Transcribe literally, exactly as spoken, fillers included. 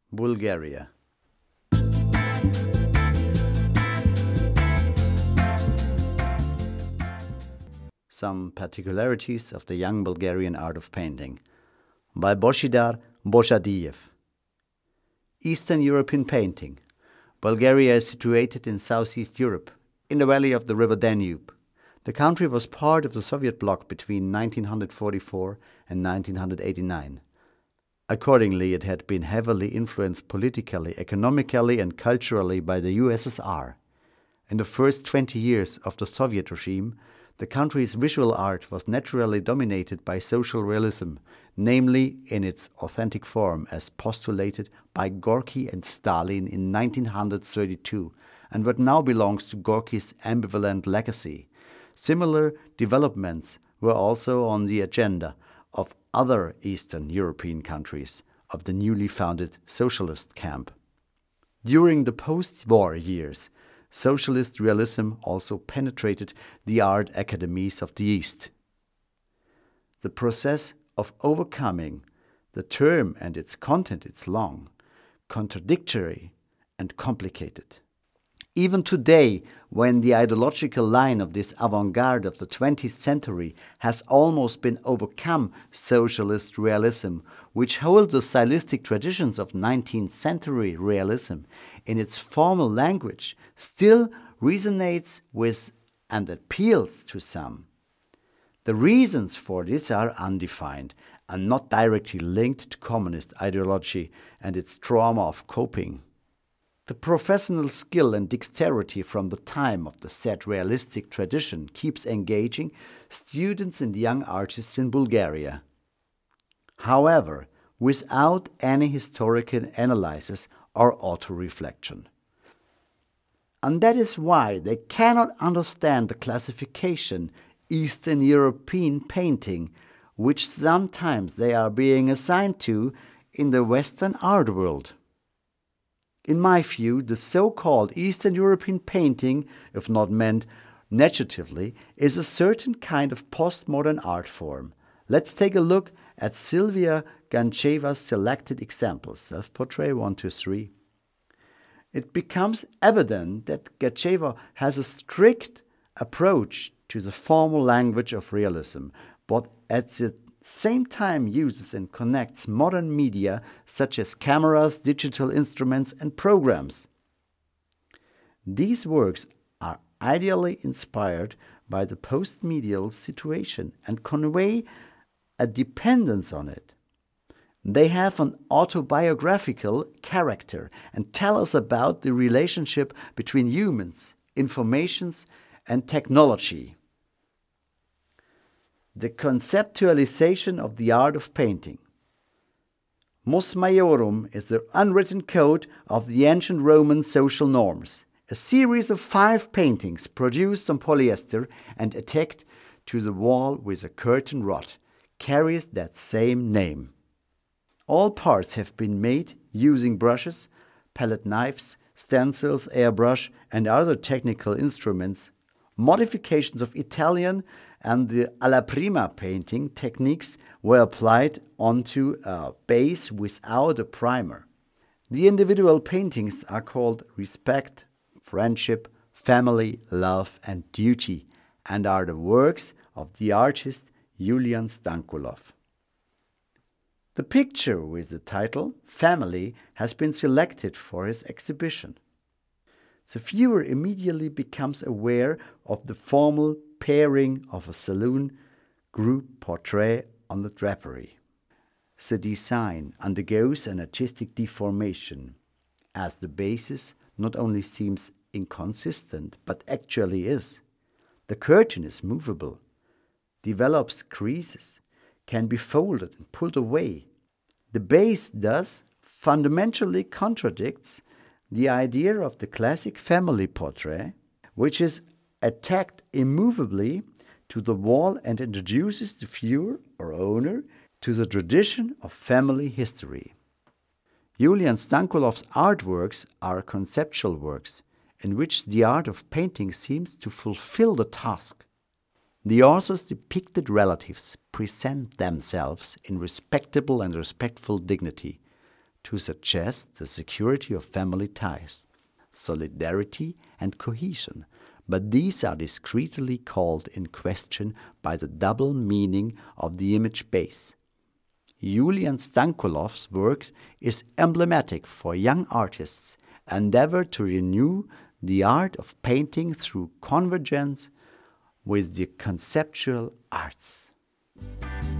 Bulgaria. Some particularities of the young Bulgarian art of painting by Božidar Božadiev. Eastern European painting. Bulgaria is situated in southeast Europe, in the valley of the river Danube. The country was part of the Soviet bloc between nineteen forty-four and nineteen eighty-nine. Accordingly, it had been heavily influenced politically, economically, and culturally by the U S S R. In the first twenty years of the Soviet regime, the country's visual art was naturally dominated by social realism, namely in its authentic form as postulated by Gorky and Stalin in nineteen thirty-two, and what now belongs to Gorky's ambivalent legacy. Similar developments were also on the agenda of other Eastern European countries of the newly founded socialist camp. During the post-war years, socialist realism also penetrated the art academies of the East. The process of overcoming the term and its content is long, contradictory, and complicated. Even today, when the ideological line of this avant-garde of the twentieth century has almost been overcome, socialist realism, which holds the stylistic traditions of nineteenth century realism in its formal language, still resonates with and appeals to some. The reasons for this are undefined and not directly linked to communist ideology and its trauma of coping. The professional skill and dexterity from the time of the said realistic tradition keeps engaging students and young artists in Bulgaria. However, without any historical analysis or auto-reflection. And that is why they cannot understand the classification Eastern European painting, which sometimes they are being assigned to in the Western art world. In my view, the so-called Eastern European painting, if not meant negatively, is a certain kind of postmodern art form. Let's take a look at Sylvia Gancheva's selected examples, self-portrait one, two, three. It becomes evident that Gancheva has a strict approach to the formal language of realism, but at the same time uses and connects modern media such as cameras, digital instruments, and programs. These works are ideally inspired by the post-medial situation and convey a dependence on it. They have an autobiographical character and tell us about the relationship between humans, informations, and technology. The conceptualization of the art of painting. Mos Maiorum is the unwritten code of the ancient Roman social norms, a series of five paintings produced on polyester and attached to the wall with a curtain rod, carries that same name. All parts have been made using brushes, palette knives, stencils, airbrush, and other technical instruments. Modifications of Italian and the alla prima painting techniques were applied onto a base without a primer. The individual paintings are called respect, friendship, family, love, and duty, and are the works of the artist Julian Stankulov. The picture with the title Family has been selected for his exhibition. The viewer immediately becomes aware of the formal pairing of a saloon group portrait on the drapery. The design undergoes an artistic deformation, as the basis not only seems inconsistent, but actually is. The curtain is movable, develops creases, can be folded and pulled away. The base thus fundamentally contradicts the idea of the classic family portrait, which is attached immovably to the wall and introduces the viewer or owner to the tradition of family history. Julian Stankulov's artworks are conceptual works in which the art of painting seems to fulfill the task. The author's depicted relatives present themselves in respectable and respectful dignity to suggest the security of family ties, solidarity and cohesion, but these are discreetly called in question by the double meaning of the image base. Julian Stankolov's work is emblematic for young artists' endeavor to renew the art of painting through convergence with the conceptual arts.